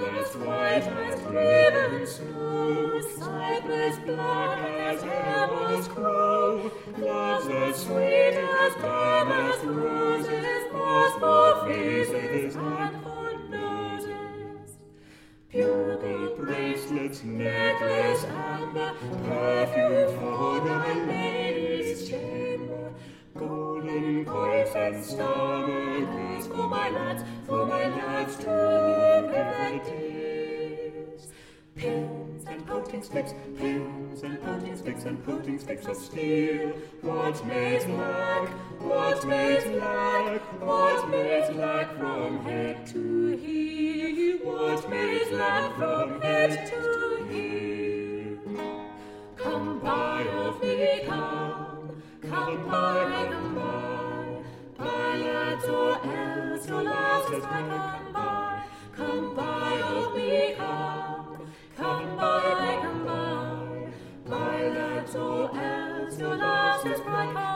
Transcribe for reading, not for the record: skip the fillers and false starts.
Harvest white as driven snow, cypress black as Emma's crow, gloves as sweet as damask roses, moss for faces and for noses, bugle bracelets, necklace, amber, perfume for a lady's chamber, golden coifs and stomachers for my lads to live their days. Pins and poting sticks, pins and poting sticks and poting sticks of steel. What maids lack, what maids lack, what maids lack from head to heel, what maids lack from head to heel. Come buy of me, come buy, buy lads or else your last is my come buy of me, come buy, buy lads or else your last is my